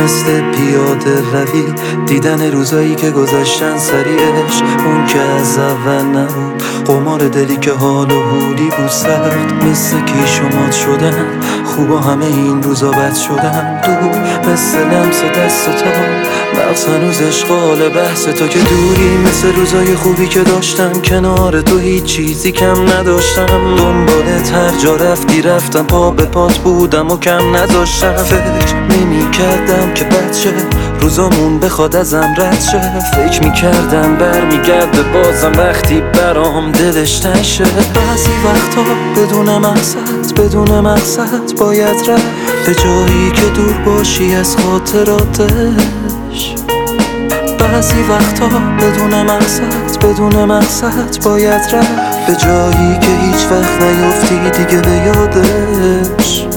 مثل پیاده روی دیدن روزایی که گذاشتن سریعش، اون که از اول نبود قمار دلی که حال و حولی بود سخت، مثل کیش و مات شدن خوبا همه این روزا بد شدن دور، مثل لمس دست تو مغز هنوز اشغال بحث تو که دوری، مثل روزای خوبی که داشتم کنار تو هیچ چیزی کم نداشتم، دنبالت هر جا رفتی رفتم، پا به پات بودم و کم نذاشتم، فکر نمی کردم که بچه روزامون بخواد ازم رد شه، فکر می کردم برمیگرده بازم وقتی برام دلش تشه، بعضی وقتا بدون مقصد باید رفت به جایی که دور باشی از خاطراتش، بعضی وقتا بدون مقصد باید رفت به جایی که هیچ وقت نیفتی دیگه به یادش.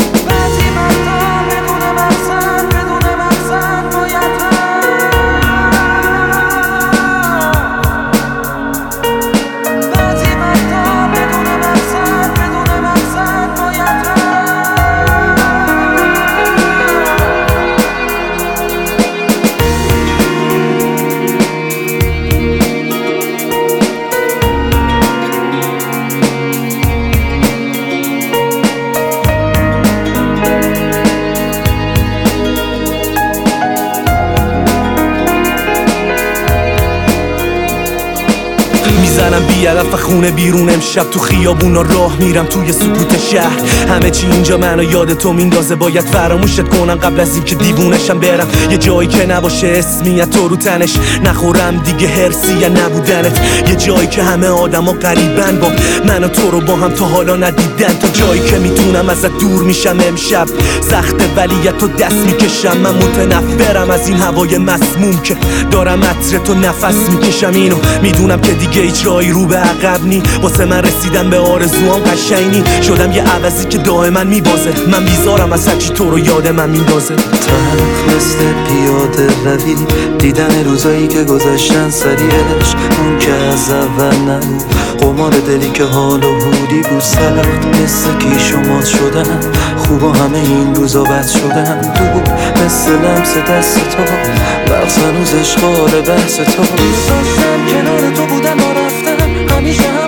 میزنم بی‌هدف خونه بیرون، امشب تو خیابونا راه میرم توی سکوت شهر، همه چی اینجا منو یاد تو میندازه، باید فراموشت کنم قبل از اینکه دیوونشم برم، یه جایی که نباشه اسمیت تو رو تنش، نخورم دیگه هرسی یا نبودنت، یه جایی که همه آدما غریبن با من و تو رو با هم تا حالا ندیدن، تا جایی که میتونم ازت دور میشم، امشب سخته ولی تو دست میکشم، من متنفرم از این هوای مسموم که دارم عطر تو نفس میکشم، اینو میدونم که دیگه هیچ راهی رو به عقب نی، واسه من رسیدن به آرزوام قشنگ نی، شدم یه عوضی که دائما میبازه، من بیزارم از هرچی تو رو یاد من میندازه، تلخ مثل پیاده روی دیدن روزایی که گذاشتن سریعش، اون که از اول نبود قمار دلی که حال و حولی بود سخت، مثل کیش و مات شدن خوبا همه این روزا بد شدن دور، مثل لمس دست تو مغز هنوز اشغال بحث تو، دوست داشتم کنار تو بودم و رفتم همیشه